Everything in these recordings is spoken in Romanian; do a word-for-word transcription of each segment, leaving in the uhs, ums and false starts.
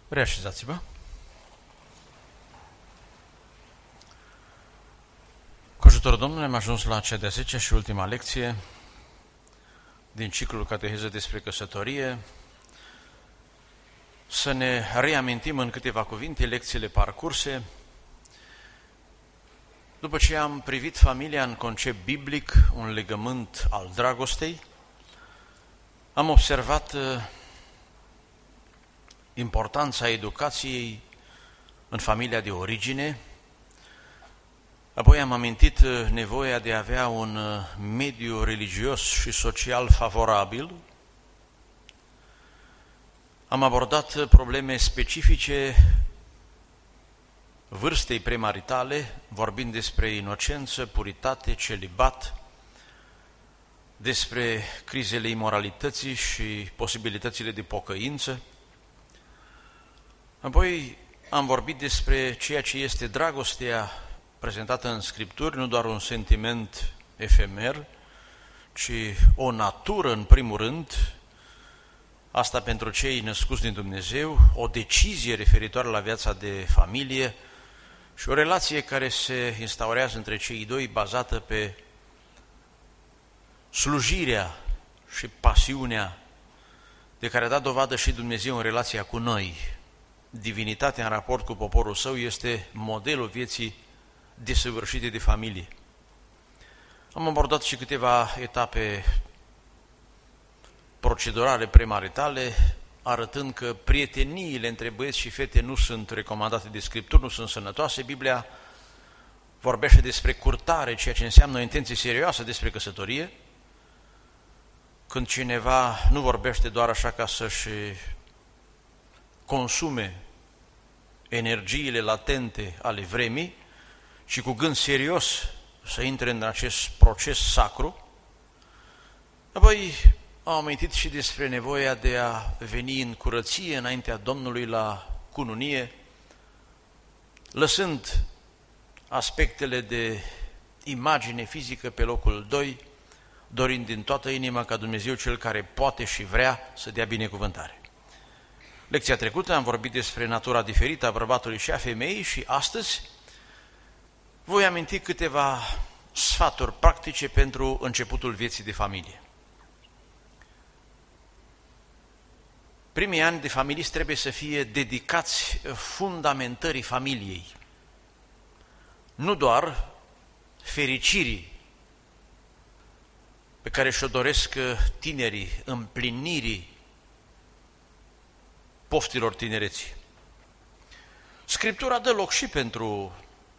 Reașezați-vă. Cu ajutorul Domnului am ajuns la cea de-a zecea și ultima lecție din ciclul Cateheză despre căsătorie. Să ne reamintim în câteva cuvinte lecțiile parcurse. După ce am privit familia în concept biblic, un legământ al dragostei, am observat importanța educației în familia de origine, apoi am amintit nevoia de a avea un mediu religios și social favorabil, am abordat probleme specifice vârstei premaritale, vorbind despre inocență, puritate, celibat, despre crizele imoralității și posibilitățile de pocăință. Apoi am vorbit despre ceea ce este dragostea prezentată în Scripturi, nu doar un sentiment efemer, ci o natură în primul rând, asta pentru cei născuți din Dumnezeu, o decizie referitoare la viața de familie și o relație care se instaurează între cei doi bazată pe slujirea și pasiunea de care a dat dovadă și Dumnezeu în relația cu noi. Divinitatea în raport cu poporul său este modelul vieții desăvârșite de familie. Am abordat și câteva etape procedurale premaritale, arătând că prieteniile între băieți și fete nu sunt recomandate de Scripturi, nu sunt sănătoase. Biblia vorbește despre curtare, ceea ce înseamnă o intenție serioasă despre căsătorie, când cineva nu vorbește doar așa ca să-și consume energiile latente ale vremii, și cu gând serios să intre în acest proces sacru. Apoi am amintit și despre nevoia de a veni în curăție înaintea Domnului la cununie, lăsând aspectele de imagine fizică pe locul doi, dorind din toată inima ca Dumnezeu cel care poate și vrea să dea binecuvântare. Lecția trecută am vorbit despre natura diferită a bărbatului și a femeii și astăzi voi aminti câteva sfaturi practice pentru începutul vieții de familie. Primii ani de familist trebuie să fie dedicați fundamentării familiei, nu doar fericirii pe care și-o doresc tinerii, împlinirii poftilor tinereții. Scriptura dă loc și pentru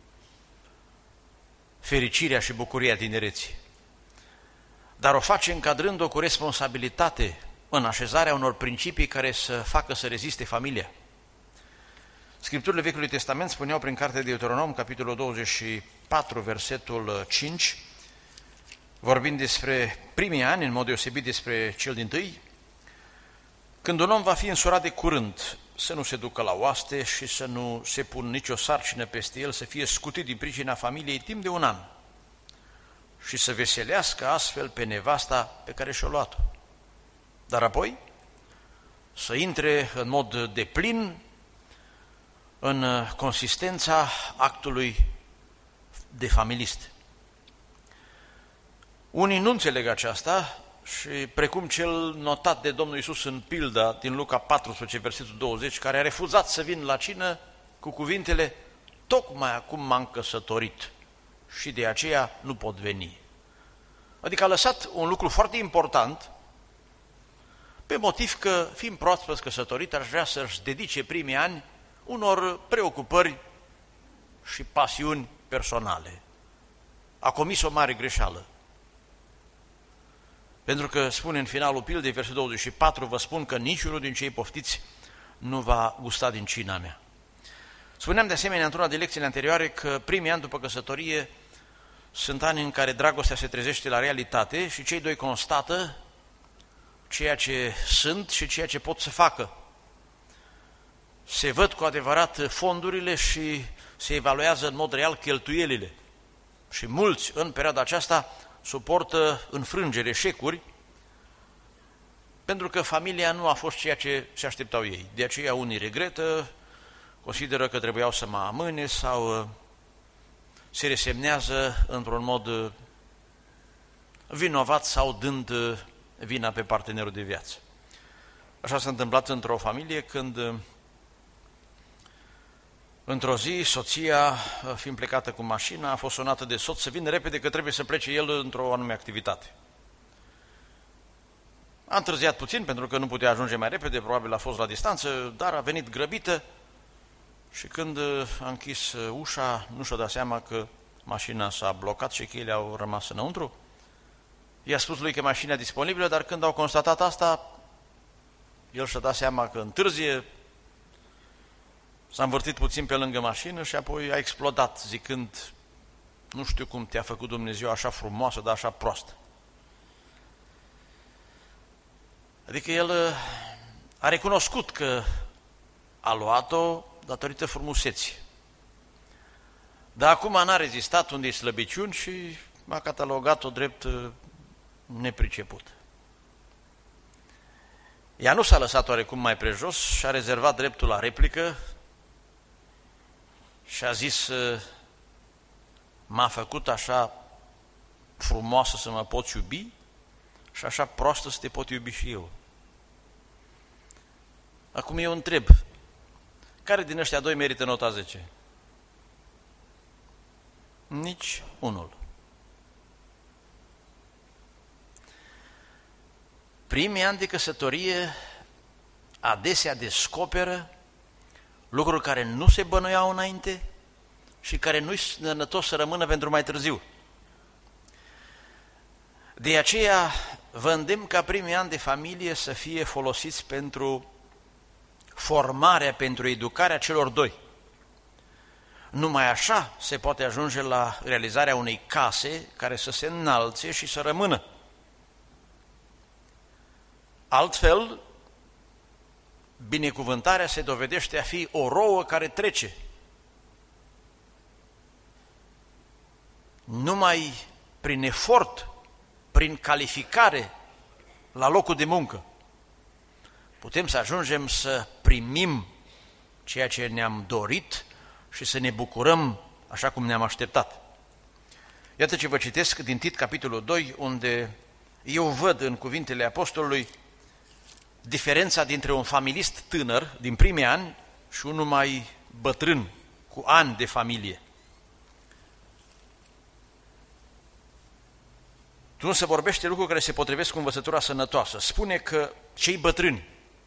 fericirea și bucuria tinereții, dar o face încadrând-o cu responsabilitate în așezarea unor principii care să facă să reziste familia. Scripturile Vechiului Testament spuneau prin cartea de Deuteronom, capitolul douăzeci și patru, versetul cinci, vorbind despre primii ani, în mod deosebit despre cel dintâi, când un om va fi însurat de curând, să nu se ducă la oaste și să nu se pună nicio sarcină peste el, să fie scutit din pricina familiei timp de un an și să veselească astfel pe nevasta pe care și-o luat-o. Dar apoi să intre în mod deplin în consistența actului de familist. Unii nu înțeleg aceasta și precum cel notat de Domnul Iisus în pilda din Luca paisprezece, versetul douăzeci, care a refuzat să vină la cină cu cuvintele: tocmai acum m-am căsătorit și de aceea nu pot veni. Adică a lăsat un lucru foarte important pe motiv că, fiind proaspăt căsătorit, aș vrea să-și dedice primii ani unor preocupări și pasiuni personale. A comis o mare greșeală. Pentru că spune în finalul pildei, versetul douăzeci și patru, vă spun că niciunul din cei poftiți nu va gusta din cina mea. Spuneam de asemenea într-una de lecțiile anterioare că primii ani după căsătorie sunt ani în care dragostea se trezește la realitate și cei doi constată ceea ce sunt și ceea ce pot să facă. Se văd cu adevărat fondurile și se evaluează în mod real cheltuielile. Și mulți în perioada aceasta suportă înfrângeri, eșecuri, pentru că familia nu a fost ceea ce se așteptau ei. De aceea unii regretă, consideră că trebuiau să mă amâne sau se resemnează într-un mod vinovat sau dând vina pe partenerul de viață. Așa s-a întâmplat într-o familie când într-o zi soția, fiind plecată cu mașina, a fost sunată de soț să vină repede că trebuie să plece el într-o anume activitate. A întârziat puțin pentru că nu putea ajunge mai repede, probabil a fost la distanță, dar a venit grăbită și când a închis ușa, nu și-a dat seama că mașina s-a blocat și cheile au rămas înăuntru. I-a spus lui că mașina e disponibilă, dar când au constatat asta, el și-a dat seama că întârzie, s-a învârtit puțin pe lângă mașină și apoi a explodat, zicând, nu știu cum te-a făcut Dumnezeu așa frumoasă, dar așa proastă. Adică el a recunoscut că a luat-o datorită frumuseții. Dar acum n-a rezistat unde e slăbiciuni și a catalogat-o drept nepriceput. Ea nu s-a lăsat oarecum mai prejos și a rezervat dreptul la replică și a zis, m-a făcut așa frumoasă să mă poți iubi și așa proastă să te pot iubi și eu. Acum eu întreb, care din ăștia doi merită nota zece? Nici unul. Primii ani de căsătorie adesea descoperă lucruri care nu se bănuiau înainte și care nu-i sănătos să rămână pentru mai târziu. De aceea vă îndemn ca primii ani de familie să fie folosiți pentru formarea, pentru educarea celor doi. Numai așa se poate ajunge la realizarea unei case care să se înalțe și să rămână. Altfel, binecuvântarea se dovedește a fi o rouă care trece. Numai prin efort, prin calificare la locul de muncă, putem să ajungem să primim ceea ce ne-am dorit și să ne bucurăm așa cum ne-am așteptat. Iată ce vă citesc din Tit, capitolul doi, unde eu văd în cuvintele apostolului diferența dintre un familist tânăr din primii ani și unul mai bătrân, cu ani de familie. Tu nu se vorbește lucruri care se potrivesc cu învățătura sănătoasă. Spune că cei bătrâni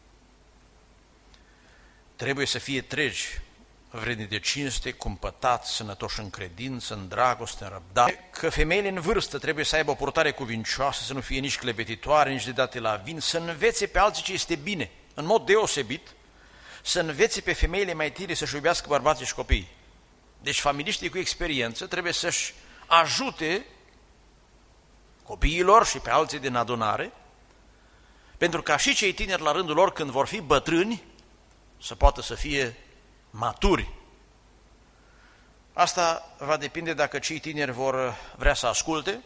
trebuie să fie tregi, vredni de cinste, cumpătați, sănătoși în credință, în dragoste, în răbdare, că femeile în vârstă trebuie să aibă o purtare cuvincioasă, să nu fie nici clevetitoare, nici de date la vin, să învețe pe alții ce este bine, în mod deosebit, să învețe pe femeile mai tinere să-și iubească bărbații și copiii. Deci familiștii cu experiență trebuie să-și ajute copiilor și pe alții din adunare, pentru ca și cei tineri la rândul lor, când vor fi bătrâni, să poată să fie maturi. Asta va depinde dacă cei tineri vor vrea să asculte,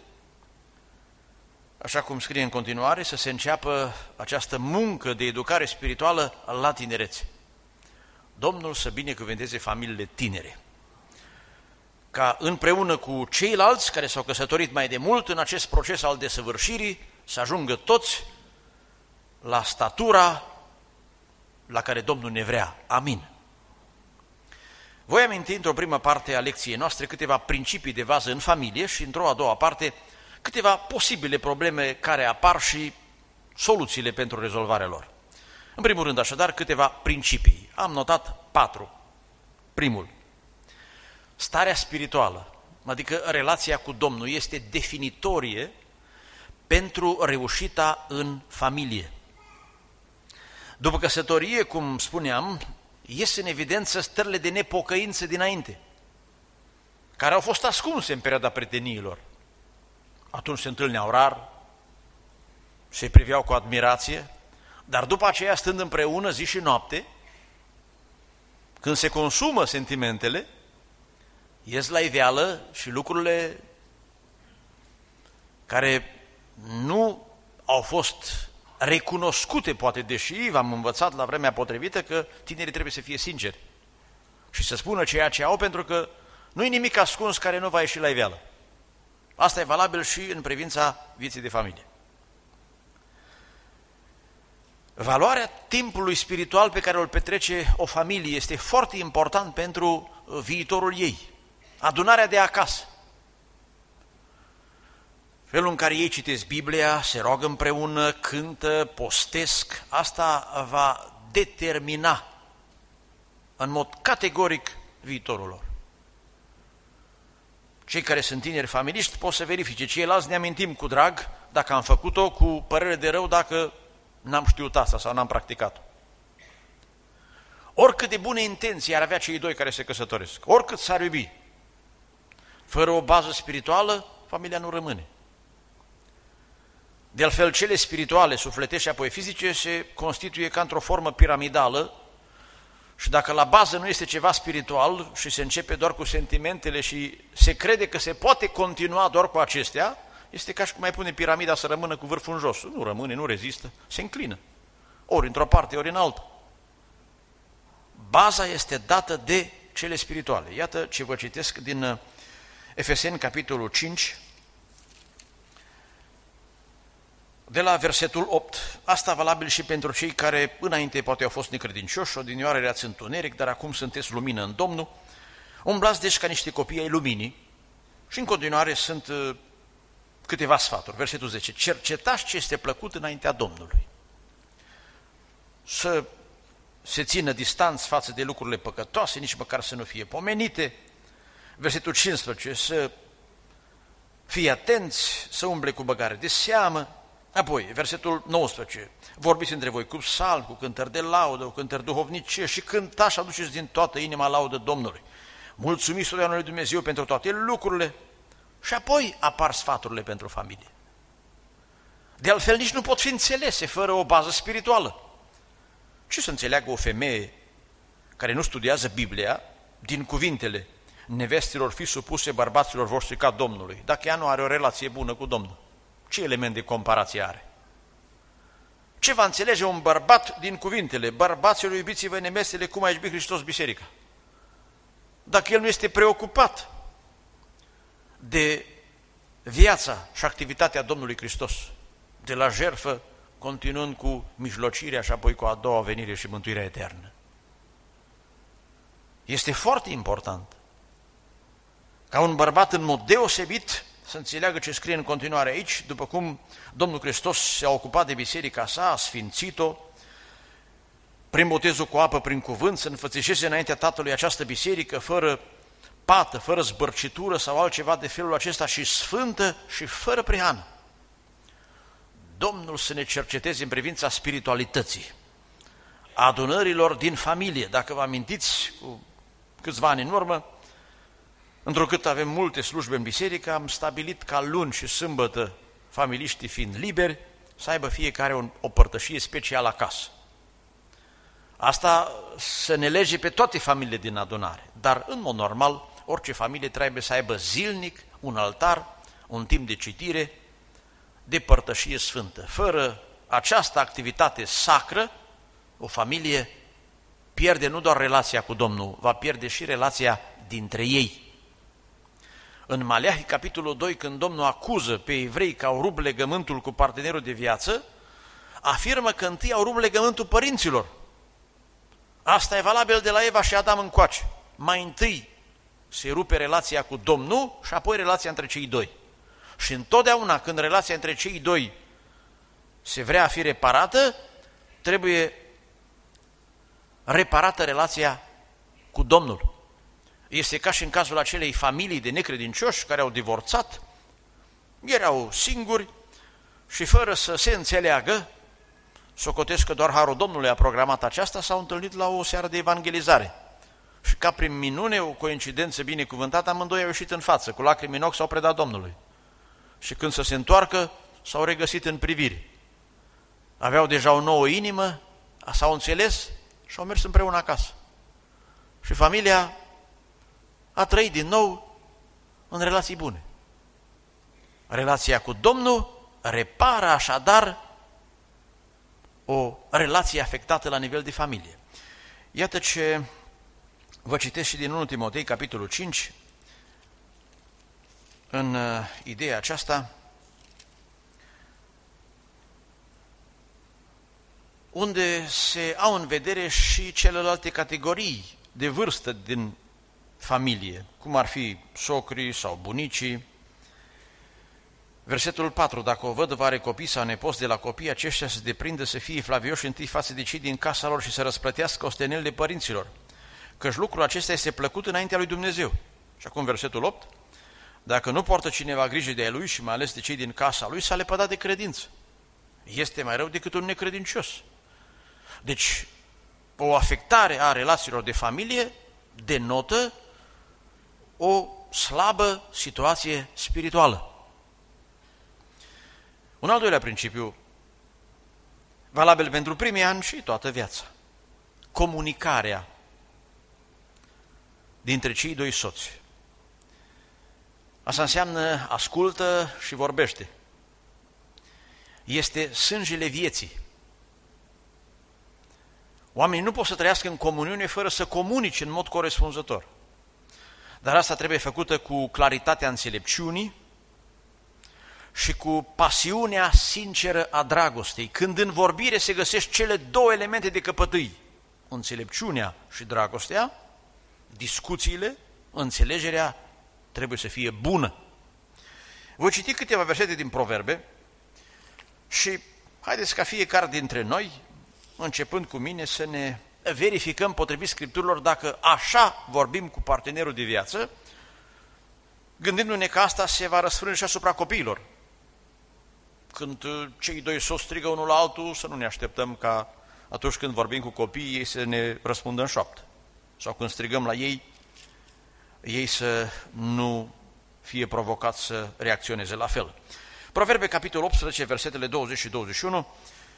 așa cum scrie în continuare, să se înceapă această muncă de educare spirituală la tinerețe. Domnul să binecuvânteze familiile tinere, ca împreună cu ceilalți care s-au căsătorit mai de mult în acest proces al desăvârșirii să ajungă toți la statura la care Domnul ne vrea. Amin. Voi aminti într-o primă parte a lecției noastre câteva principii de bază în familie și într-o a doua parte câteva posibile probleme care apar și soluțiile pentru rezolvarea lor. În primul rând, așadar, câteva principii. Am notat patru. Primul, starea spirituală, adică relația cu Domnul, este definitorie pentru reușita în familie. După căsătorie, cum spuneam, ies în evidență stările de nepocăință dinainte, care au fost ascunse în perioada prieteniilor. Atunci se întâlneau rar, se priveau cu admirație, dar după aceea, stând împreună zi și noapte, când se consumă sentimentele, ies la iveală și lucrurile care nu au fost recunoscute, poate, deși v-am învățat la vremea potrivită că tinerii trebuie să fie sinceri și să spună ceea ce au, pentru că nu-i nimic ascuns care nu va ieși la iveală. Asta e valabil și în privința vieții de familie. Valoarea timpului spiritual pe care îl petrece o familie este foarte important pentru viitorul ei. Adunarea de acasă. Felul în care ei citesc Biblia, se roagă împreună, cântă, postesc, asta va determina în mod categoric viitorul lor. Cei care sunt tineri familiști pot să verifice, ceilalți ne amintim cu drag dacă am făcut-o, cu părere de rău dacă n-am știut asta sau n-am practicat-o. Oricât de bune intenții ar avea cei doi care se căsătoresc, oricât s-ar iubi, fără o bază spirituală, familia nu rămâne. De altfel, cele spirituale, sufletești și apoi fizice se constituie ca într-o formă piramidală și dacă la bază nu este ceva spiritual și se începe doar cu sentimentele și se crede că se poate continua doar cu acestea, este ca și cum mai pune piramida să rămână cu vârful în jos. Nu rămâne, nu rezistă, se înclină. Ori într-o parte, ori în alta. Baza este dată de cele spirituale. Iată ce vă citesc din Efeseni, capitolul cinci, de la versetul opt. Asta valabil și pentru cei care înainte poate au fost necredincioși, odinioară erați întuneric, dar acum sunteți lumină în Domnul. Umblați deci ca niște copii ai luminii și în continuare sunt uh, câteva sfaturi. Versetul zece. Cercetați ce este plăcut înaintea Domnului. Să se țină distanți față de lucrurile păcătoase, nici măcar să nu fie pomenite. Versetul cincisprezece. Să fie atenți, să umble cu băgare de seamă. Apoi, versetul nouăsprezece, vorbiți între voi cu psalmi, cu cântări de laudă, cu cântări duhovnice și cântați și aduceți din toată inima laudă Domnului. Mulțumiți totdeauna lui Dumnezeu pentru toate lucrurile și apoi apar sfaturile pentru familie. De altfel nici nu pot fi înțelese fără o bază spirituală. Ce să înțeleagă o femeie care nu studiază Biblia din cuvintele nevestilor fi supuse bărbaților voștri ca Domnului, dacă ea nu are o relație bună cu Domnul? Ce element de comparație are? Ce va înțelege un bărbat din cuvintele bărbaților, iubiți-vă nevestele cum a iubit Hristos biserica? Dacă el nu este preocupat de viața și activitatea Domnului Hristos, de la jertfă, continuând cu mijlocirea și apoi cu a doua venire și mântuirea eternă. Este foarte important ca un bărbat în mod deosebit să înțeleagă ce scrie în continuare aici, după cum Domnul Hristos s-a ocupat de biserica sa, a sfințit-o, prin botezul cu apă, prin cuvânt, să înfățișeze înaintea Tatălui această biserică, fără pată, fără zbărcitură sau altceva de felul acesta, și sfântă și fără prihană. Domnul să ne cerceteze în privința spiritualității, adunărilor din familie. Dacă vă amintiți, cu câțiva ani în urmă, întrucât avem multe slujbe în biserică, am stabilit ca luni și sâmbătă, familiștii fiind liberi, să aibă fiecare o, o părtășie specială acasă. Asta să ne lege pe toate familiile din adunare, dar în mod normal, orice familie trebuie să aibă zilnic un altar, un timp de citire, de părtășie sfântă. Fără această activitate sacră, o familie pierde nu doar relația cu Domnul, va pierde și relația dintre ei. În Maleahi, capitolul doi, când Domnul acuză pe evrei că au rupt legământul cu partenerul de viață, afirmă că întâi au rupt legământul părinților. Asta e valabil de la Eva și Adam încoace. Mai întâi se rupe relația cu Domnul și apoi relația între cei doi. Și întotdeauna când relația între cei doi se vrea a fi reparată, trebuie reparată relația cu Domnul. Este ca și în cazul acelei familii de necredincioși care au divorțat, erau singuri și fără să se înțeleagă, socotesc că doar Harul Domnului a programat aceasta, s-au întâlnit la o seară de evangelizare. Și ca prin minune, o coincidență binecuvântată, amândoi au ieșit în față, cu lacrimi în ochi s-au predat Domnului. Și când să se întoarcă, s-au regăsit în priviri. Aveau deja o nouă inimă, s-au înțeles și au mers împreună acasă. Și familia a trăit din nou în relații bune. Relația cu Domnul repară așadar o relație afectată la nivel de familie. Iată ce vă citesc și din întâi Timotei, capitolul cinci, în ideea aceasta, unde se au în vedere și celelalte categorii de vârstă din familie, cum ar fi socrii sau bunicii. Versetul patru, dacă o văduvă are copii sau nepoți de la copii, aceștia se deprindă să fie flavioși întâi față de cei din casa lor și să răsplătească ostenelile părinților, căci lucrul acesta este plăcut înaintea lui Dumnezeu. Și acum versetul opt, dacă nu poartă cineva grijă de lui și mai ales de cei din casa lui, s-a lepădat de credință. Este mai rău decât un necredincios. Deci, o afectare a relațiilor de familie denotă o slabă situație spirituală. Un al doilea principiu, valabil pentru primii ani și toată viața. Comunicarea dintre cei doi soți. Asta înseamnă ascultă și vorbește. Este sângele vieții. Oamenii nu pot să trăiască în comuniune fără să comunice în mod corespunzător. Dar asta trebuie făcută cu claritatea înțelepciunii și cu pasiunea sinceră a dragostei, când în vorbire se găsesc cele două elemente de căpătâi, înțelepciunea și dragostea, discuțiile, înțelegerea trebuie să fie bună. Voi citi câteva versete din Proverbe și haideți ca fiecare dintre noi, începând cu mine, să ne verificăm potrivit Scripturilor dacă așa vorbim cu partenerul de viață, gândindu-ne că asta se va răsfrânge și asupra copiilor. Când cei doi soți strigă unul la altul, să nu ne așteptăm ca atunci când vorbim cu copiii ei să ne răspundă în șoaptă. Sau când strigăm la ei, ei să nu fie provocați să reacționeze la fel. Proverbe, capitolul optsprezece, versetele douăzeci și douăzeci și unu.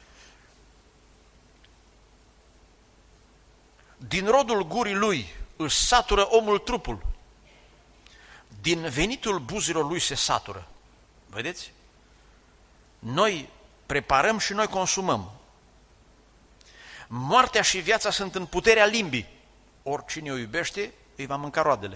Din rodul gurii lui își satură omul trupul, din venitul buzilor lui se satură. Vedeți? Noi preparăm și noi consumăm. Moartea și viața sunt în puterea limbii. Oricine o iubește, îi va mânca roadele.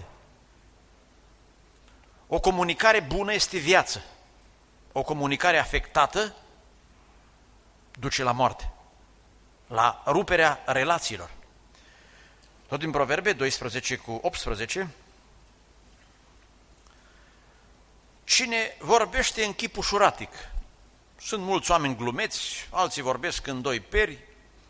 O comunicare bună este viață. O comunicare afectată duce la moarte, la ruperea relațiilor. Tot din Proverbe doisprezece cu optsprezece, cine vorbește în chip ușuratic, sunt mulți oameni glumeți, alții vorbesc în doi peri,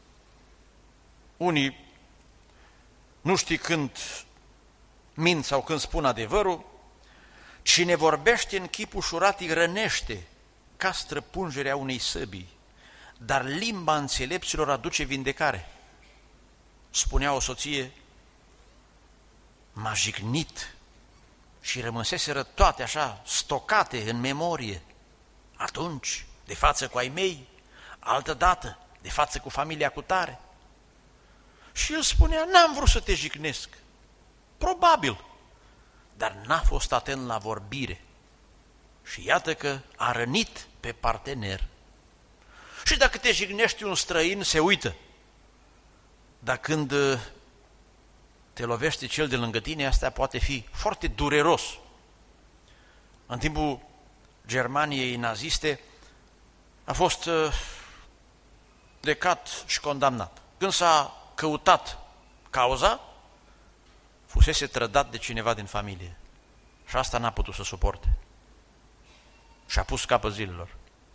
unii nu știu când mint sau când spun adevărul, cine vorbește în chip ușuratic rănește ca străpungerea unei săbii, dar limba înțelepților aduce vindecare. Spunea o soție, m-a jignit și rămăseseră toate așa stocate în memorie. Atunci, de față cu ai mei, altă dată, de față cu familia cu tare. Și el spunea, n-am vrut să te jignesc, probabil, dar n-a fost atent la vorbire. Și iată că a rănit pe partener. Și dacă te jignești un străin, se uită. Dar când te lovește cel de lângă tine, asta poate fi foarte dureros. În timpul Germaniei naziste a fost judecat și condamnat. Când s-a căutat cauza, fusese trădat de cineva din familie. Și asta n-a putut să suporte. Și a pus capăt zilelor.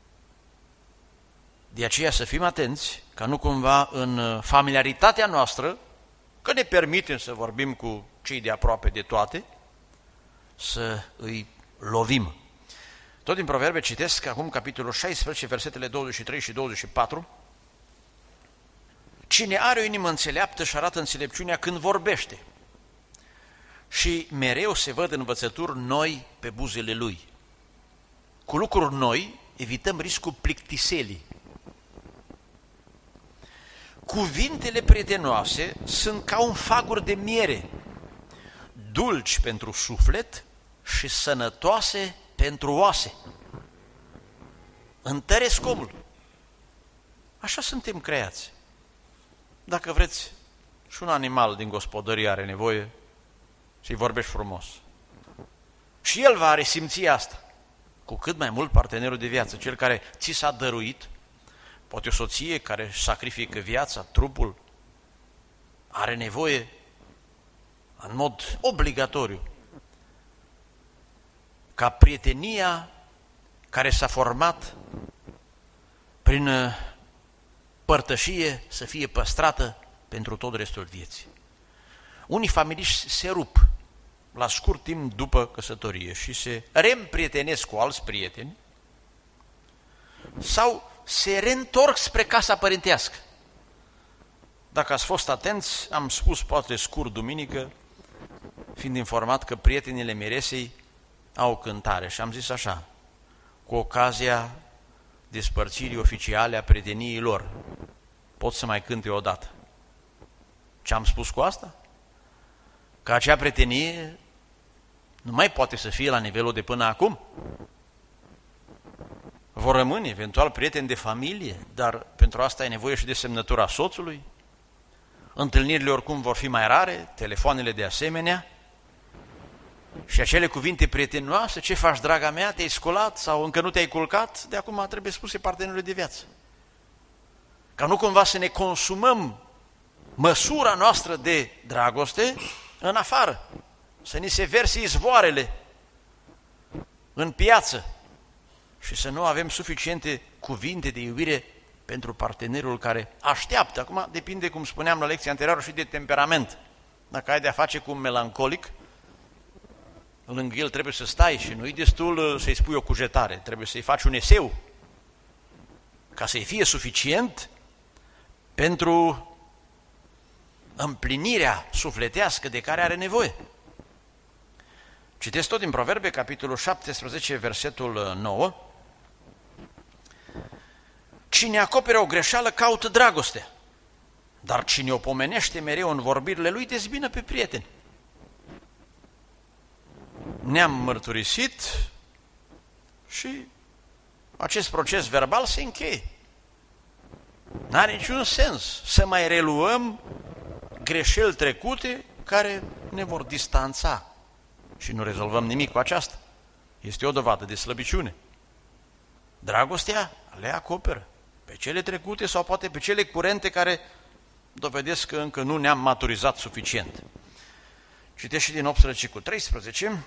De aceea să fim atenți ca nu cumva în familiaritatea noastră, că ne permitem să vorbim cu cei de aproape de toate, să îi lovim. Tot din Proverbe citesc acum capitolul șaisprezece, versetele douăzeci și trei și douăzeci și patru. Cine are o inimă înțeleaptă și arată înțelepciunea când vorbește și mereu se văd învățături noi pe buzele lui. Cu lucruri noi evităm riscul plictiselii. Cuvintele prietenoase sunt ca un fagur de miere, dulci pentru suflet și sănătoase pentru oase. Întăresc omul. Așa suntem creați. Dacă vreți, și un animal din gospodărie are nevoie să-i vorbești frumos. Și el va resimți asta. Cu cât mai mult partenerul de viață, cel care ți s-a dăruit, poate o soție care își sacrifică viața, trupul, are nevoie în mod obligatoriu ca prietenia care s-a format prin părtășie să fie păstrată pentru tot restul vieții. Unii familiști se rup la scurt timp după căsătorie și se reîmprietenesc cu alți prieteni sau se reîntorc spre casa părintească. Dacă ați fost atenți, am spus poate scurt duminică, fiind informat că prietenile miresei au o cântare și am zis așa: cu ocazia despărțirii oficiale a prieteniei lor, pot să mai cânte odată. Ce am spus cu asta? Că acea prietenie nu mai poate să fie la nivelul de până acum. Vor rămâne eventual prieteni de familie, dar pentru asta e nevoie și de semnătura soțului. Întâlnirile oricum vor fi mai rare, telefoanele de asemenea. Și acele cuvinte prietenoase, ce faci, draga mea, te-ai sculat sau încă nu te-ai culcat, de acum trebuie spuse partenerului de viață. Ca nu cumva să ne consumăm măsura noastră de dragoste în afară, să ni se verse izvoarele în piață și să nu avem suficiente cuvinte de iubire pentru partenerul care așteaptă. Acum depinde, cum spuneam la lecția anterioară, și de temperament. Dacă ai de-a face cu un melancolic, lângă el trebuie să stai și nu-i destul să-i spui o cugetare, trebuie să-i faci un eseu ca să-i fie suficient pentru împlinirea sufletească de care are nevoie. Citesc tot din Proverbe, capitolul șaptesprezece, versetul nouă. Cine acoperă o greșeală caută dragoste, dar cine o pomenește mereu în vorbirile lui dezbină pe prieteni. Ne-am mărturisit și acest proces verbal se încheie. N-are niciun sens să mai reluăm greșeli trecute care ne vor distanța și nu rezolvăm nimic cu aceasta. Este o dovadă de slăbiciune. Dragostea le acoperă pe cele trecute sau poate pe cele curente care dovedesc că încă nu ne-am maturizat suficient. Citește și din optsprezece cu treisprezece.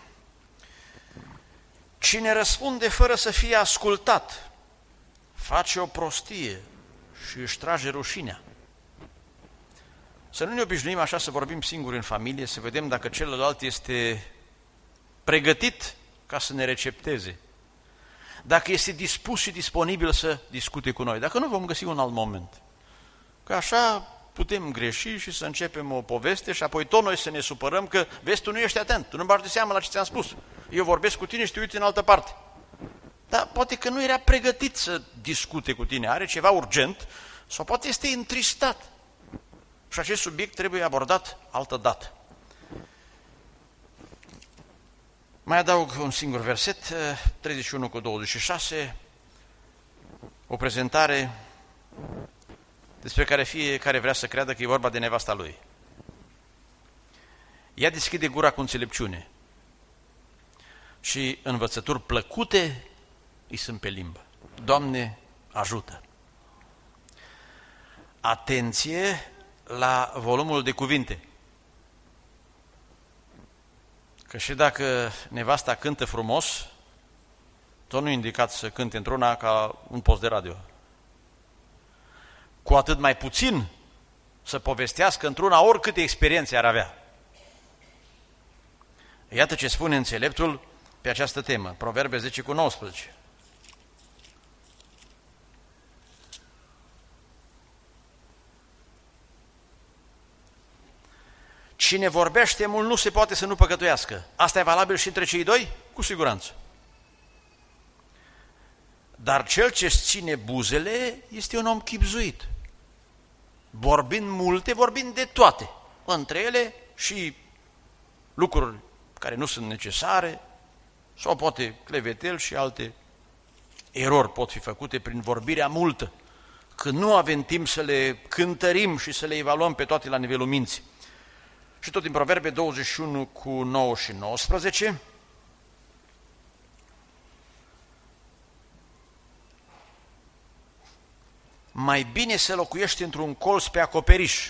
Cine răspunde fără să fie ascultat, face o prostie și își trage rușinea. Să nu ne obișnuim așa să vorbim singuri în familie, să vedem dacă celălalt este pregătit ca să ne recepteze, dacă este dispus și disponibil să discute cu noi, dacă nu vom găsi un alt moment. Că așa putem greși și să începem o poveste și apoi tot noi să ne supărăm că, vezi, tu nu ești atent, tu nu bagi de seamă la ce ți-am spus. Eu vorbesc cu tine și te uiți în altă parte. Dar poate că nu era pregătit să discute cu tine, are ceva urgent sau poate este întristat. Și acest subiect trebuie abordat altă dată. Mai adaug un singur verset, treizeci și unu cu douăzeci și șase, o prezentare despre care fiecare vrea să creadă că e vorba de nevasta lui. Ea deschide gura cu înțelepciune și învățături plăcute îi sunt pe limbă. Doamne, ajută! Atenție la volumul de cuvinte. Că și dacă nevasta cântă frumos, tot nu e indicat să cânte într-una ca un post de radio. Cu atât mai puțin să povestească într-una oricâte experiențe ar avea. Iată ce spune înțeleptul pe această temă, Proverbe zece cu nouăsprezece. Cine vorbește mult nu se poate să nu păcătuiască. Asta e valabil și între cei doi? Cu siguranță. Dar cel ce-și ține buzele este un om chibzuit. Vorbind multe, vorbind de toate. Între ele și lucruri care nu sunt necesare, sau poate clevetel și alte erori pot fi făcute prin vorbirea multă, că nu avem timp să le cântărim și să le evaluăm pe toate la nivelul minții. Și tot din Proverbe douăzeci și unu cu nouă și nouăsprezece. Mai bine să locuiești într-un colț pe acoperiș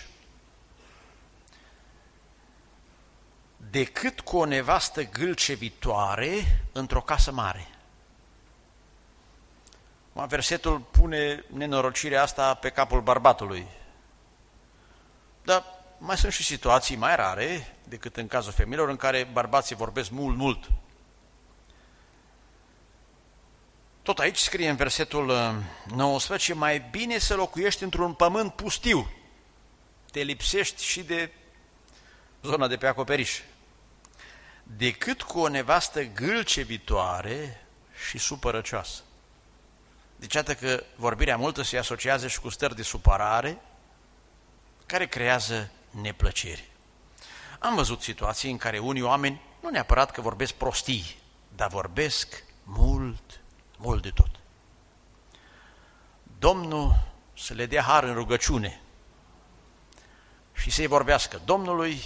decât cu o nevastă gâlcevitoare într-o casă mare. Versetul pune nenorocirea asta pe capul bărbatului. Dar mai sunt și situații mai rare decât în cazul femeilor în care bărbații vorbesc mult, mult. Tot aici scrie în versetul nouăsprezece, mai bine să locuiești într-un pământ pustiu. Te lipsești și de zona de pe acoperiș. Decât cu o nevastă gâlcevitoare și supărăcioasă. Deci iată că vorbirea multă se asociază și cu stări de supărare care creează neplăcere. Am văzut situații în care unii oameni, nu neapărat că vorbesc prostii, dar vorbesc mult, mult de tot. Domnul să le dea har în rugăciune și să-i vorbească Domnului,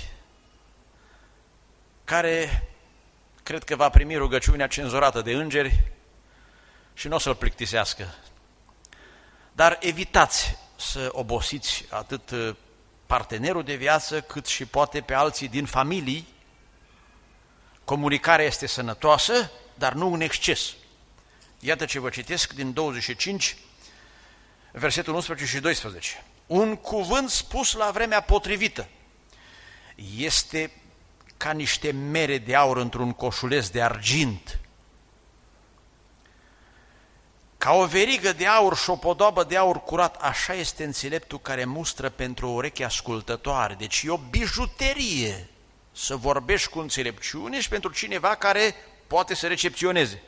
care cred că va primi rugăciunea cenzurată de îngeri și nu o să-l plictisească. Dar evitați să obosiți atât partenerul de viață, cât și poate pe alții din familii. Comunicarea este sănătoasă, dar nu în exces. Iată ce vă citesc din douăzeci și cinci, versetul unsprezece și doisprezece. Un cuvânt spus la vremea potrivită este ca niște mere de aur într-un coșuleț de argint. Ca o verigă de aur și o podoabă de aur curat, așa este înțeleptul care mustră pentru o ureche ascultătoare. Deci e o bijuterie să vorbești cu înțelepciune și pentru cineva care poate să recepționeze.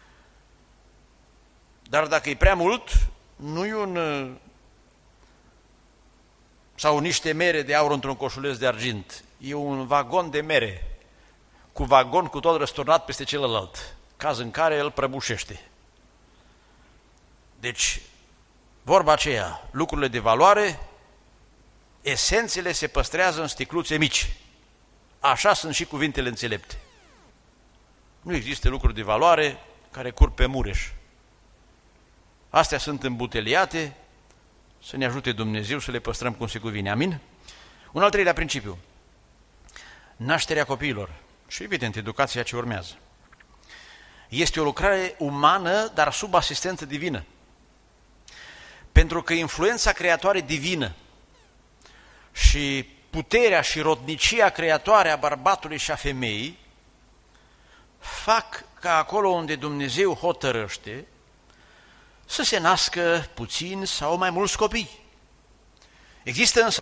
Dar dacă e prea mult, nu e un... sau niște mere de aur într-un coșuleț de argint. E un vagon de mere, cu vagon cu tot răsturnat peste celălalt, caz în care îl prăbușește. Deci, vorba aceea, lucrurile de valoare, esențele se păstrează în sticluțe mici. Așa sunt și cuvintele înțelepte. Nu există lucruri de valoare care curg pe mureș. Astea sunt îmbuteliate, să ne ajute Dumnezeu să le păstrăm cum se cuvine. Amin? Un al treilea principiu. Nașterea copiilor și, evident, educația ce urmează. Este o lucrare umană, dar sub asistență divină. Pentru că influența creatoare divină și puterea și rodnicia creatoare a bărbatului și a femeii fac ca acolo unde Dumnezeu hotărăște să se nască puțini sau mai mulți copii. Există însă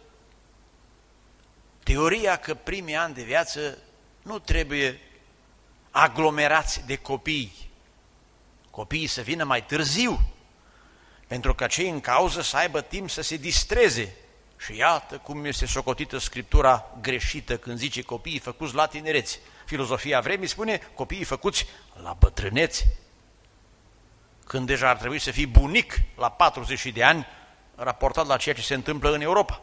teoria că primii ani de viață nu trebuie aglomerați de copii. Copiii să vină mai târziu, pentru ca cei în cauză să aibă timp să se distreze. Și iată cum este socotită Scriptura greșită când zice copiii făcuți la tinerețe. Filozofia vremii spune copiii făcuți la bătrânețe, când deja ar trebui să fii bunic la patruzeci de ani, raportat la ceea ce se întâmplă în Europa.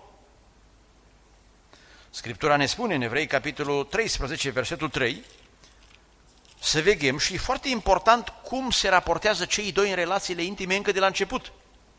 Scriptura ne spune în Evrei, capitolul treisprezece, versetul trei, să veghem și e foarte important cum se raportează cei doi în relațiile intime încă de la început.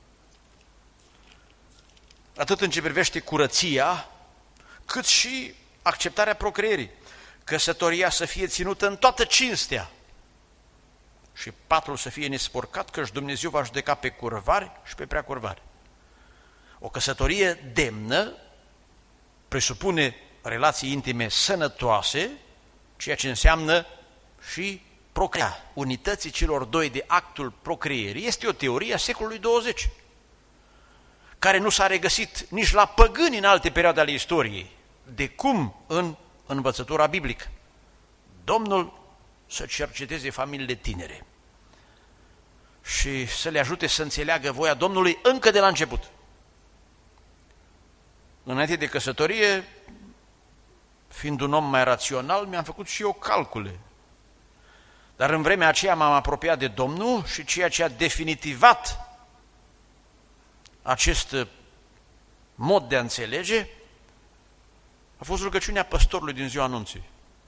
Atât în ce privește curăția, cât și acceptarea procreierii. Căsătoria să fie ținută în toată cinstea și patul să fie nespurcat, căci Dumnezeu va judeca pe curvari și pe prea curvari. O căsătorie demnă presupune relații intime sănătoase, ceea ce înseamnă și procrearea. Unității celor doi de actul procreierii este o teorie a secolului douăzeci, care nu s-a regăsit nici la păgâni în alte perioade ale istoriei, de cum în învățătura biblică. Domnul să cerceteze familiile tinere și să le ajute să înțeleagă voia Domnului încă de la început. Înainte de căsătorie, fiind un om mai rațional, mi-am făcut și eu calcule. Dar în vremea aceea m-am apropiat de Domnul și ceea ce a definitivat acest mod de a înțelege a fost rugăciunea păstorului din ziua anunții,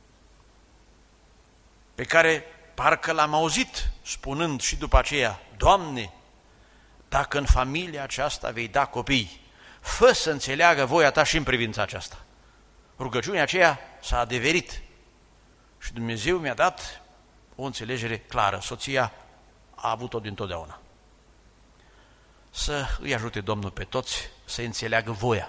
pe care parcă l-am auzit spunând și după aceea: Doamne, dacă în familia aceasta vei da copii, fă să înțeleagă voia ta și în privința aceasta. Rugăciunea aceea s-a adeverit și Dumnezeu mi-a dat o înțelegere clară. Soția a avut-o dintotdeauna. Să îi ajute Domnul pe toți să înțeleagă voia.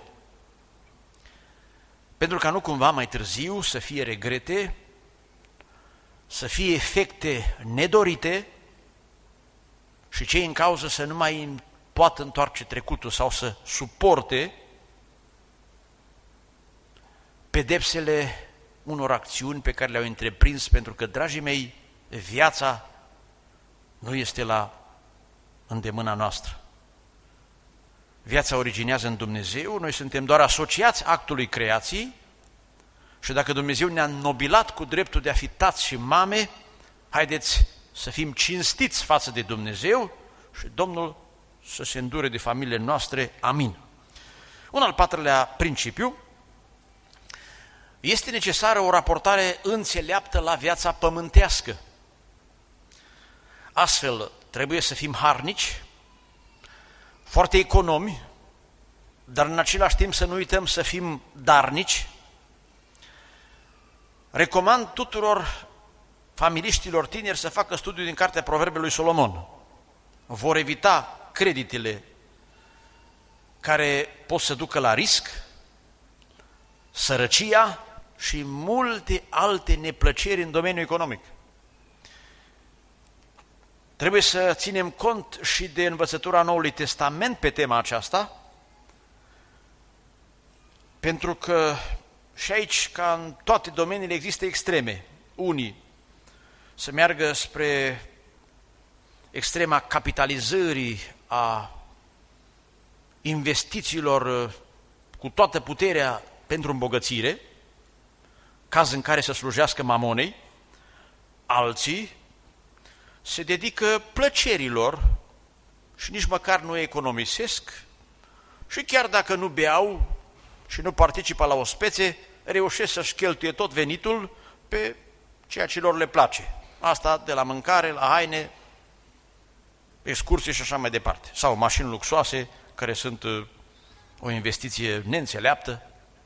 Pentru ca nu cumva mai târziu să fie regrete, să fie efecte nedorite și cei în cauză să nu mai poată întoarce trecutul sau să suporte pedepsele unor acțiuni pe care le-au întreprins, pentru că, dragii mei, viața nu este la îndemâna noastră. Viața originează în Dumnezeu, noi suntem doar asociați actului creației și dacă Dumnezeu ne-a înnobilat cu dreptul de a fi tați și mame, haideți să fim cinstiți față de Dumnezeu și Domnul să se îndure de familiile noastre. Amin. Un al patrulea principiu: este necesară o raportare înțeleaptă la viața pământească. Astfel, trebuie să fim harnici, foarte economi, dar în același timp să nu uităm să fim darnici. Recomand tuturor familiștilor tineri să facă studiu din cartea Proverbelor lui Solomon. Vor evita creditele care pot să ducă la risc, sărăcia și multe alte neplăceri în domeniul economic. Trebuie să ținem cont și de învățătura Noului Testament pe tema aceasta, pentru că și aici, ca în toate domeniile, există extreme. Unii să meargă spre extrema capitalizării, a investițiilor cu toată puterea pentru îmbogățire, caz în care să slujească mamonei. Alții se dedică plăcerilor și nici măcar nu economisesc și chiar dacă nu beau și nu participă la ospețe, reușesc să-și cheltuie tot venitul pe ceea ce lor le place. Asta de la mâncare, la haine, excursii și așa mai departe. Sau mașini luxoase, care sunt o investiție neînțeleaptă.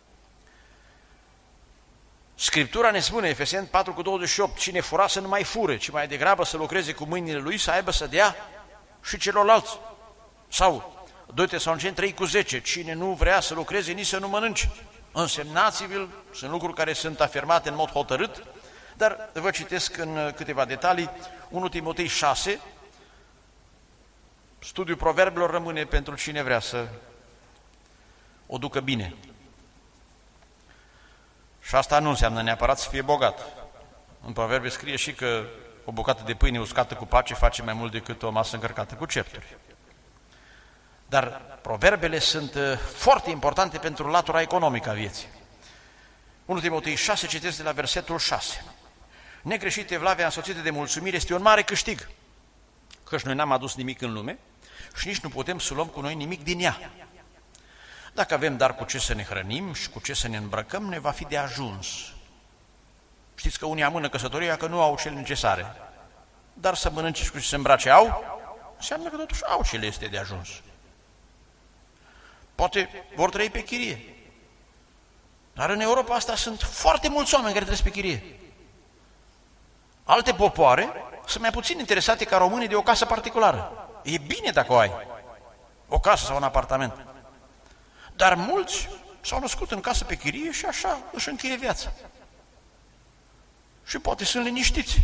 Scriptura ne spune, Efeseni patru cu douăzeci și opt, cine fura să nu mai fure, ci mai degrabă să lucreze cu mâinile lui, să aibă să dea și celorlalți. Sau doi Tesaloniceni trei cu zece, cine nu vrea să lucreze, nici să nu mănânce. Însemnați-vă, sunt lucruri care sunt afirmate în mod hotărât, dar vă citesc în câteva detalii. unu Timotei șase, studiul Proverbelor rămâne pentru cine vrea să o ducă bine. Și asta nu înseamnă neapărat să fie bogat. În Proverbe scrie și că o bucată de pâine uscată cu pace face mai mult decât o masă încărcată cu certuri. Dar proverbele sunt foarte importante pentru latura economică a vieții. unu Timotei șase, citesc de la versetul șase. Negreșit evlavia însoțită de mulțumire este un mare câștig, căci noi n-am adus nimic în lume și nici nu putem să luăm cu noi nimic din ea. Dacă avem dar cu ce să ne hrănim și cu ce să ne îmbrăcăm, ne va fi de ajuns. Știți că unii amână căsătoria că nu au cele necesare, dar să mănânce și cu ce să îmbrace au, înseamnă că totuși au ce le este de ajuns. Poate vor trăi pe chirie, dar în Europa asta sunt foarte mulți oameni care trăiesc pe chirie. Alte popoare sunt mai puțin interesate ca românii de o casă particulară. E bine dacă o ai, o casă sau un apartament. Dar mulți s-au născut în casă pe chirie și așa își încheie viața. Și poate sunt liniștiți.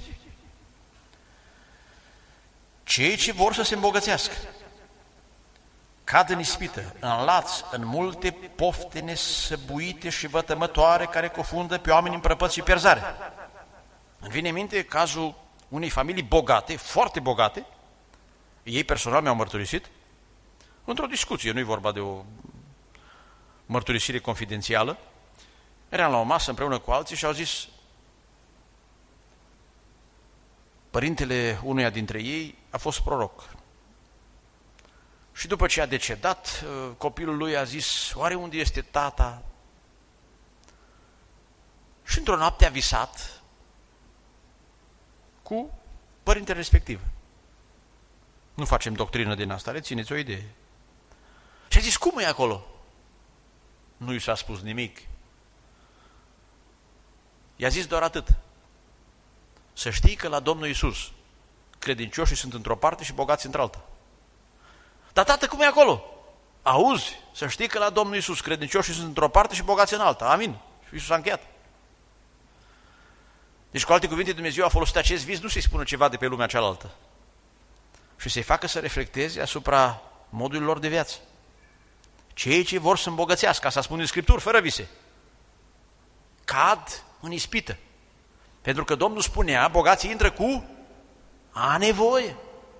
Cei ce vor să se îmbogățească cad în ispită, în laț, în multe pofte nesăbuite și vătămătoare care cufundă pe oameni în prăpăd și pierzare. Îmi vine în minte cazul unei familii bogate, foarte bogate, ei personal mi-au mărturisit, într-o discuție, nu-i vorba de o mărturisire confidențială, eram la o masă împreună cu alții și au zis, părintele unuia dintre ei a fost proroc Și după ce a decedat, copilul lui a zis, oare unde este tata? Și într-o noapte a visat cu părintele respectiv. Nu facem doctrină din asta, rețineți o idee. Și a zis, cum e acolo? Nu i s-a spus nimic. I-a zis doar atât. Să știi că la Domnul Iisus credincioșii sunt într-o parte și bogați într-alta. Dar tată, cum e acolo? Auzi, să știi că la Domnul Iisus credincioșii sunt într-o parte și bogați în alta. Amin. Și Iisus a încheiat. Deci, cu alte cuvinte, Dumnezeu a folosit acest vis, nu să-i spună ceva de pe lumea cealaltă, și să-i facă să reflecteze asupra modului lor de viață. Cei ce vor să îmbogățească, asta spune în Scripturi, fără vise, cad în ispită. Pentru că Domnul spunea, bogații intră cu a nevoie.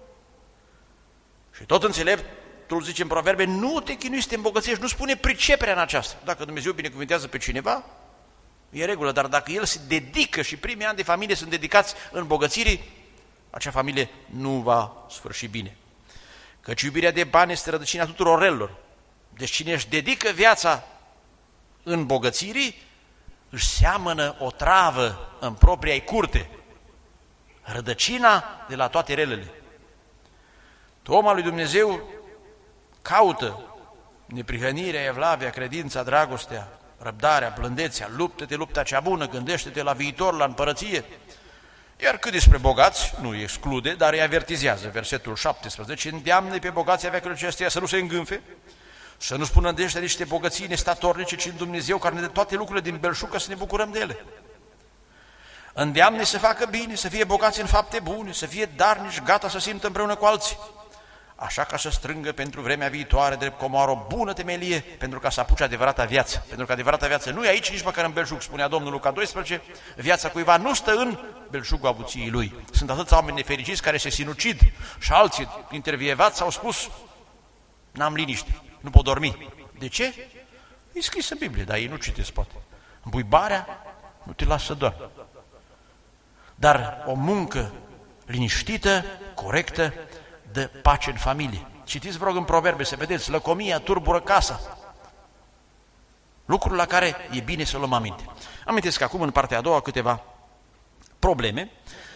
Și tot înțeleptul zice în Proverbe, nu te chinui să te îmbogățești, nu spune priceperea în aceasta. Dacă Dumnezeu binecuvintează pe cineva, e regulă, dar dacă el se dedică și primii ani de familie sunt dedicați în bogățirii, acea familie nu va sfârși bine. Căci iubirea de bani este rădăcina tuturor relelor. Deci cine își dedică viața în bogățirii, își seamănă o travă în propria-i curte, rădăcina de la toate relele. Tu, om al lui Dumnezeu, caută neprihănirea, evlavia, credința, dragostea, răbdarea, blândețea, luptă-te lupta cea bună, gândește-te la viitor, la împărăție. Iar cât despre bogați, nu îi exclude, dar îi avertizează. Versetul șaptesprezece, îndeamnă pe bogații veacului acesteia să nu se îngânfe, să nu spună îndește niște bogății nestatornice, ci în Dumnezeu care ne dă toate lucrurile din belșug ca să ne bucurăm de ele. Îndeamnă să facă bine, să fie bogați în fapte bune, să fie darnici, gata să simtă împreună cu alții, așa ca să strângă pentru vremea viitoare drept comoară o bună temelie, pentru ca să apuce adevărata viață. Pentru că adevărata viață nu e aici, nici măcar în belșug, spunea Domnul Luca doisprezece, viața cuiva nu stă în belșugul avuției lui. Sunt atâția oameni nefericiți care se sinucid și alții intervievați s-au spus, n-am liniște, nu pot dormi. De ce? E scris în Biblie, dar ei nu citesc, poate. Îmbuibarea nu te lasă să dormi. Dar o muncă liniștită, corectă, dă pace în familie. Citiți, vă rog, în Proverbe să vedeți, lăcomia turbură casa. Lucruri la care e bine să luăm aminte. Amintesc acum, în partea a doua, câteva probleme.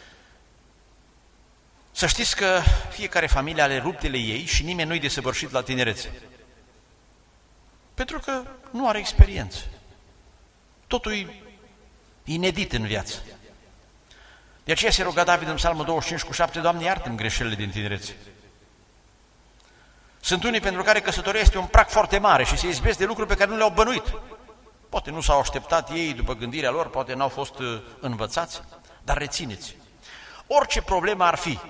Să știți că fiecare familie are ruptele ei și nimeni nu-i desăvârșit la tinerețe. Pentru că nu are experiență. Totul e inedit în viață. De aceea se ruga David în Psalmul douăzeci și cinci cu șapte, Doamne, iartă-mi greșelile din tinerețe. Sunt unii pentru care căsătoria este un prag foarte mare și se izbesc de lucruri pe care nu le-au bănuit. Poate nu s-au așteptat ei după gândirea lor, poate n-au fost uh, învățați, dar rețineți. Orice problemă ar fi,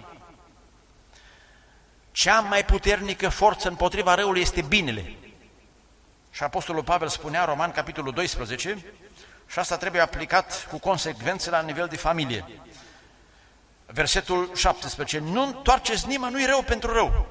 cea mai puternică forță împotriva răului este binele. Și Apostolul Pavel spunea, Roman, capitolul doisprezece, și asta trebuie aplicat cu consecvență la nivel de familie. Versetul șaptesprezece, nu întoarceți nimănui rău pentru rău.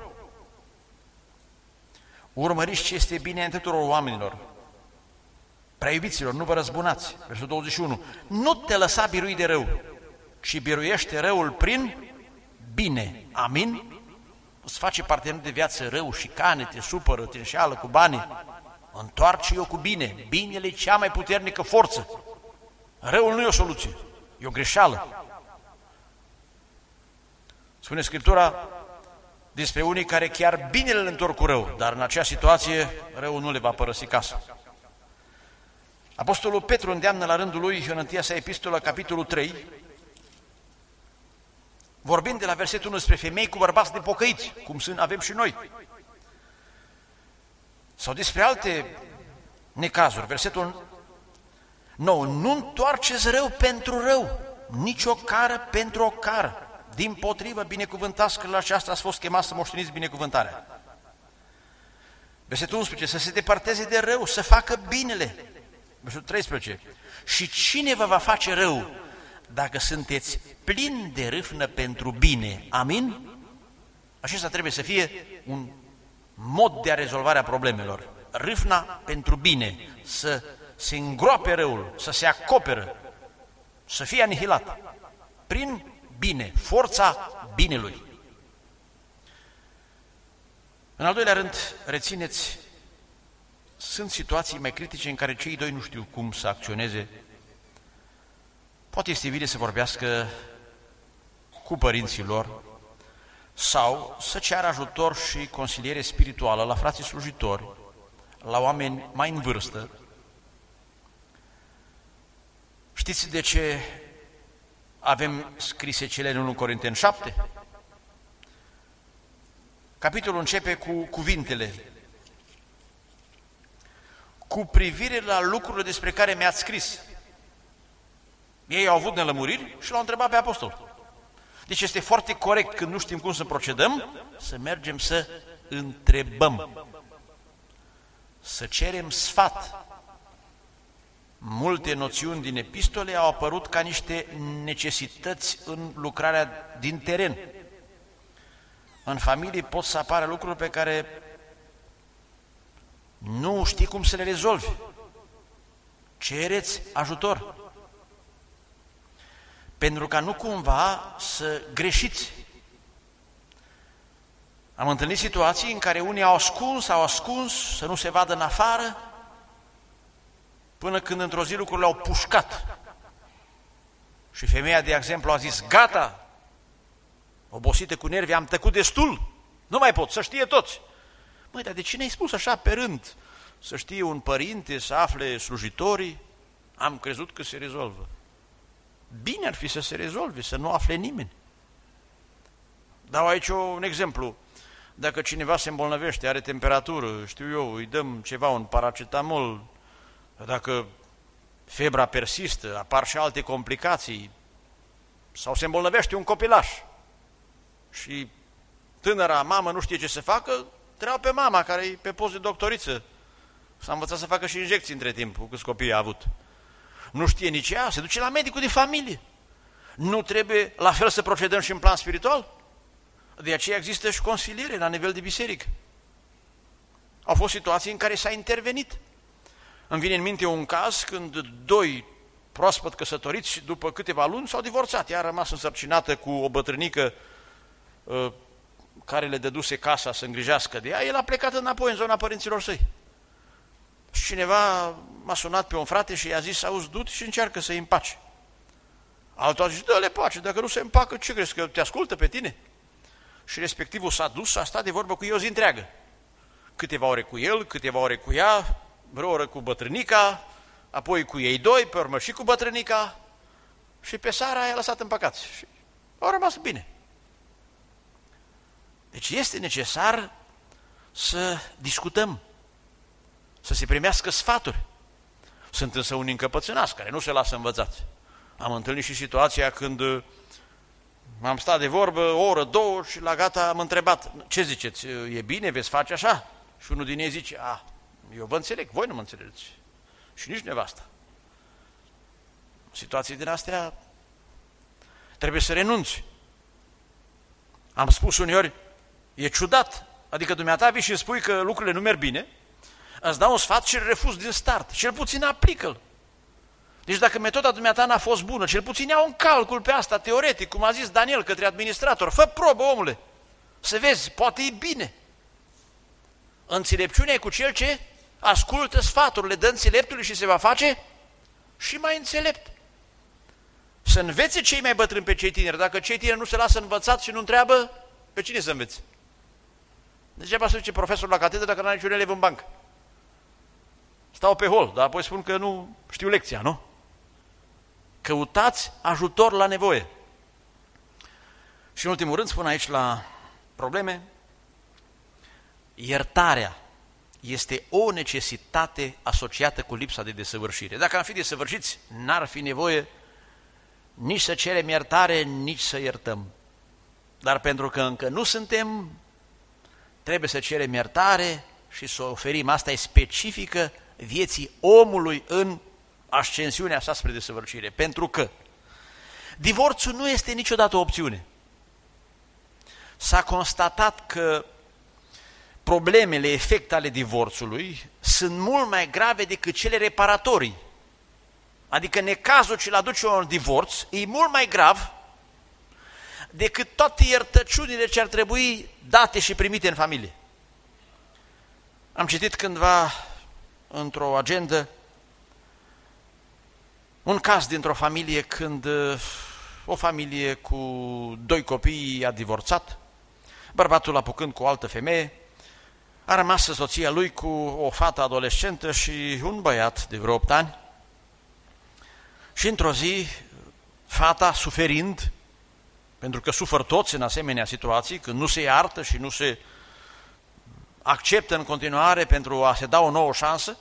Urmăriți ce este bine în tuturor oamenilor. Prea iubiților, nu vă răzbunați. Versetul douăzeci și unu, nu te lăsa birui de rău, ci biruiește răul prin bine. Amin? Îți face partener de viață rău, șicane, te supără, te înșeală cu banii. Întoarce-o cu bine. Binele e cea mai puternică forță. Răul nu e o soluție, e o greșeală. Spune Scriptura despre unii care chiar binele îl întorc cu rău, dar în acea situație răul nu le va părăsi casa. Apostolul Petru îndeamnă la rândul lui în întâia sa epistolă, capitolul trei, vorbind de la versetul unu despre femei cu bărbați nepocăiți, cum sunt, avem și noi. Sau despre alte necazuri, versetul nouă, nu întoarceți rău pentru rău, nici o cară pentru o cară. Dimpotrivă, binecuvântați că la aceasta ați fost chemați să moșteniți binecuvântarea. Versetul unsprezece, să se depărteze de rău, să facă binele. Versetul treisprezece, și cine vă va face rău dacă sunteți plini de râvnă pentru bine? Amin? Acesta trebuie să fie un mod de a rezolvarea problemelor. Râvna pentru bine, să se îngroape răul, să se acoperă, să fie anihilat prin bine, forța binelui. În al doilea rând, rețineți, sunt situații mai critice în care cei doi nu știu cum să acționeze. Poate este bine să vorbească cu părinții lor sau să ceară ajutor și consiliere spirituală la frații slujitori, la oameni mai în vârstă. Știți de ce avem scrise cele în întâi Corinteni șapte? Capitolul începe cu cuvintele: cu privire la lucrurile despre care mi-ați scris. Ei au avut nelămuriri și l-au întrebat pe apostol. Deci este foarte corect, când nu știm cum să procedăm, să mergem să întrebăm, să cerem sfat. Multe noțiuni din epistole au apărut ca niște necesități în lucrarea din teren. În familie pot să apară lucruri pe care nu știi cum să le rezolvi. Cereți ajutor. Pentru ca nu cumva să greșiți. Am întâlnit situații în care unii au ascuns, au ascuns să nu se vadă în afară, până când într-o zi lucrurile au pușcat. Și femeia, de exemplu, a zis: gata, obosită cu nervi, am tăcut destul, nu mai pot, să știe toți. Măi, dar de ce ne-ai spus așa pe rând? Să știe un părinte, să afle slujitorii? Am crezut că se rezolvă. Bine ar fi să se rezolve, să nu afle nimeni. Dau aici un exemplu. Dacă cineva se îmbolnăvește, are temperatură, știu eu, îi dăm ceva, un paracetamol. Dacă febra persistă, apar și alte complicații, sau se îmbolnăvește un copilaș și tânăra mamă nu știe ce să facă, treabă pe mama, care e pe post de doctoriță. S-a învățat să facă și injecții între timp, cu câți copii a avut. Nu știe nici ea, se duce la medicul de familie. Nu trebuie la fel să procedăm și în plan spiritual? De aceea există și consiliere la nivel de biserică. Au fost situații în care s-a intervenit. Îmi vine în minte un caz când doi proaspăt căsătoriți și după câteva luni s-au divorțat. Ea a rămas însărcinată cu o bătrânică uh, care le dăduse casa să îngrijească de ea. El a plecat înapoi în zona părinților săi. Și cineva m-a sunat pe un frate și i-a zis: auzi, du-te și încearcă să-i împace. Altul a zis: dă-le pace, dacă nu se împacă, ce crezi, că te ascultă pe tine? Și respectivul s-a dus și a stat de vorbă cu ei o zi întreagă. Câteva ore cu el, câteva ore cu ea, vreo oră cu bătrânica, apoi cu ei doi, pe urmă și cu bătrânica, și pe seara i-a lăsat împăcați. Și au rămas bine. Deci este necesar să discutăm, să se primească sfaturi. Sunt însă unii încăpățânați care nu se lasă învățați. Am întâlnit și situația când m-am stat de vorbă o oră, două și la gata am întrebat: ce ziceți, e bine, veți face așa? Și unul din ei zice: a, eu vă înțeleg, voi nu mă înțelegeți. Și nici nevasta. Situații din astea trebuie să renunți. Am spus uneori, e ciudat, adică dumneata vii și îmi spui că lucrurile nu merg bine, îți dau un sfat și îl refuz din start, cel puțin aplică-l. Deci dacă metoda dumneata n-a fost bună, cel puțin ia un calcul pe asta, teoretic, cum a zis Daniel către administrator, fă probă, omule, să vezi, poate e bine. Înțelepciunea e cu cel ce ascultă sfaturile, dă înțeleptului și se va face și mai înțelept. Să învețe cei mai bătrâni pe cei tineri. Dacă cei tineri nu se lasă învățați și nu întreabă, pe cine să învețe? Degeaba să duce profesorul la catedră dacă n-are niciun elev în bancă. Stau pe hol, dar apoi spun că nu știu lecția, nu? Căutați ajutor la nevoie. Și în ultimul rând spun aici la probleme, iertarea este o necesitate asociată cu lipsa de desăvârșire. Dacă am fi desăvârșiți, n-ar fi nevoie nici să cerem iertare, nici să iertăm. Dar pentru că încă nu suntem, trebuie să cerem iertare și să o oferim. Asta e specifică vieții omului în ascensiunea sa spre desăvârșire. Pentru că divorțul nu este niciodată o opțiune. S-a constatat că problemele, efecte ale divorțului sunt mult mai grave decât cele reparatorii. Adică necazul ce-l aduce un divorț e mult mai grav decât toate iertăciunile ce ar trebui date și primite în familie. Am citit cândva într-o agendă un caz dintr-o familie când o familie cu doi copii a divorțat, bărbatul apucând cu o altă femeie, a rămas soția lui cu o fată adolescentă și un băiat de vreo opt ani și într-o zi fata, suferind, pentru că sufer toți în asemenea situații, când nu se iartă și nu se acceptă în continuare pentru a se da o nouă șansă,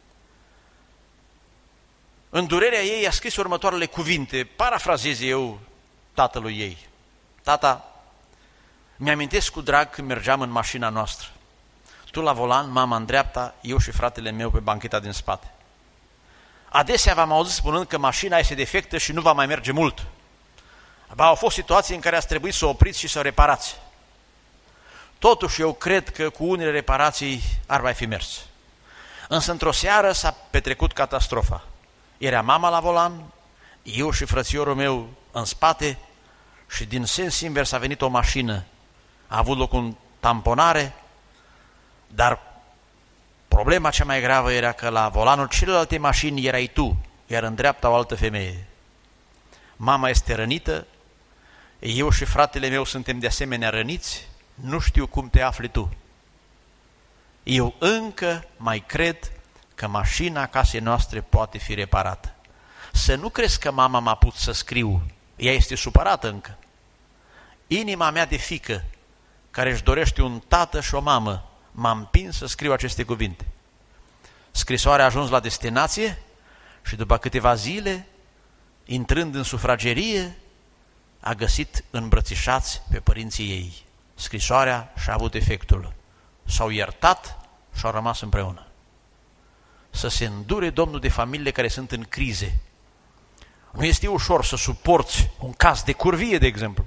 în durerea ei a scris următoarele cuvinte, parafrazez eu tatălui ei. Tata, mi-amintesc cu drag când mergeam în mașina noastră. Tu la volan, mama în dreapta, eu și fratele meu pe bancheta din spate. Adesea v-am auzit spunând că mașina este defectă și nu va mai merge mult. Ba, au fost situații în care ați trebuit să o opriți și să o reparați. Totuși eu cred că cu unele reparații ar mai fi mers. Însă într-o seară s-a petrecut catastrofa. Era mama la volan, eu și frățiorul meu în spate și din sens invers a venit o mașină. A avut loc o tamponare, dar problema cea mai gravă era că la volanul celelalte mașini erai tu, iar în dreapta o altă femeie. Mama este rănită, eu și fratele meu suntem de asemenea răniți, nu știu cum te afli tu. Eu încă mai cred că mașina casei noastre poate fi reparată. Să nu crezi că mama m-a pus să scriu, ea este supărată încă. Inima mea de fiică, care își dorește un tată și o mamă, m-a împins să scriu aceste cuvinte. Scrisoarea a ajuns la destinație și după câteva zile, intrând în sufragerie, a găsit îmbrățișați pe părinții ei. Scrisoarea și-a avut efectul. S-au iertat și au rămas împreună. Să se îndure Domnul de familiile care sunt în crize. Nu este ușor să suporți un caz de curvie, de exemplu.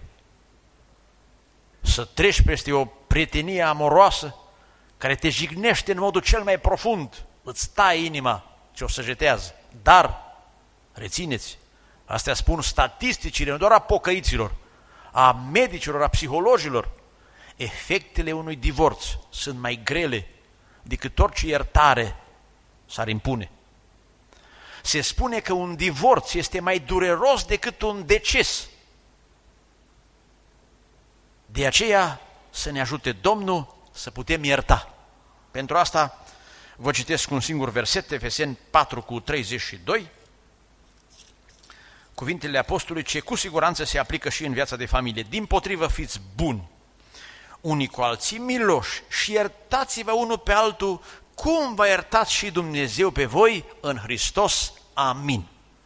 Să treci peste o prietenie amoroasă care te jignește în modul cel mai profund, îți taie inima și o săgetează. Dar, rețineți, astea spun statisticile, nu doar a pocăiților, a medicilor, a psihologilor, efectele unui divorț sunt mai grele decât orice iertare s-ar impune. Se spune că un divorț este mai dureros decât un deces. De aceea să ne ajute Domnul să putem ierta. Pentru asta vă citesc un singur verset, Efeseni patru cu treizeci și doi, cuvintele apostolului ce cu siguranță se aplică și în viața de familie. Dimpotrivă fiți buni, unii cu alții miloși și iertați-vă unul pe altul, cum v-a iertat și Dumnezeu pe voi în Hristos. Amin.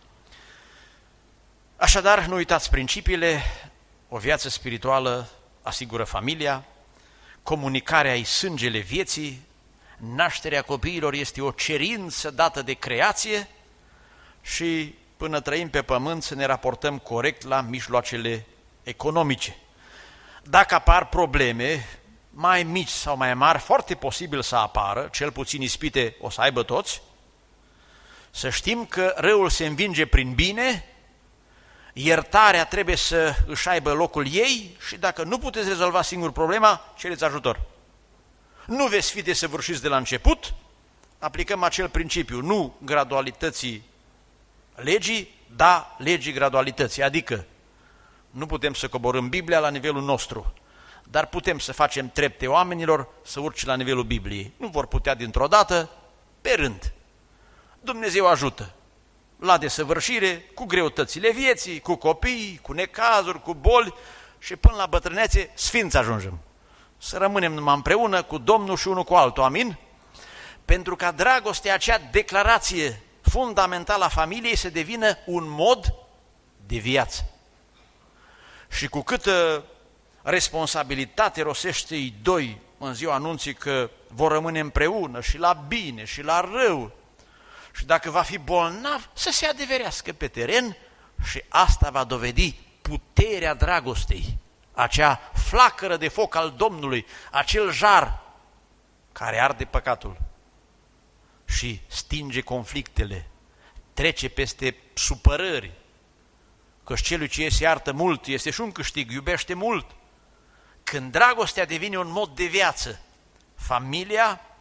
Așadar, nu uitați principiile, o viață spirituală asigură familia, comunicarea e sângele vieții, nașterea copiilor este o cerință dată de creație și până trăim pe pământ să ne raportăm corect la mijloacele economice. Dacă apar probleme mai mici sau mai mari, foarte posibil să apară, cel puțin ispite o să aibă toți, să știm că răul se învinge prin bine, iertarea trebuie să își aibă locul ei și dacă nu puteți rezolva singur problema, cereți ajutor. Nu veți fi desăvârșiți de la început, aplicăm acel principiu, nu gradualității legii, da legii gradualității, adică nu putem să coborâm Biblia la nivelul nostru, dar putem să facem trepte oamenilor să urce la nivelul Bibliei. Nu vor putea dintr-o dată, pe rând. Dumnezeu ajută la desăvârșire, cu greutățile vieții, cu copii, cu necazuri, cu boli și până la bătrânețe sfinți ajungem. Să rămânem numai împreună cu Domnul și unul cu altul, amin? Pentru ca dragostea, acea declarație fundamentală a familiei să devină un mod de viață. Și cu câtă responsabilitate rosește ei doi în ziua anunții că vor rămâne împreună și la bine și la rău, și dacă va fi bolnav, să se adeverească pe teren și asta va dovedi puterea dragostei, acea flacără de foc al Domnului, acel jar care arde păcatul și stinge conflictele, trece peste supărări, că celui ce se iartă mult este și un câștig, iubește mult. Când dragostea devine un mod de viață, familia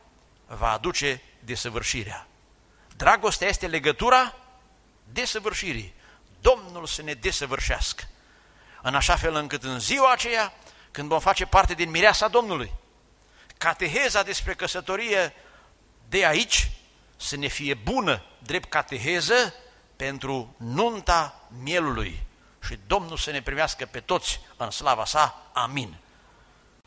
va aduce desăvârșirea. Dragostea este legătura desăvârșirii. Domnul să ne desăvârșească, în așa fel încât în ziua aceea, când vom face parte din mireasa Domnului, cateheza despre căsătorie de aici să ne fie bună, drept cateheză pentru nunta mielului. Și Domnul să ne primească pe toți în slava sa. Amin.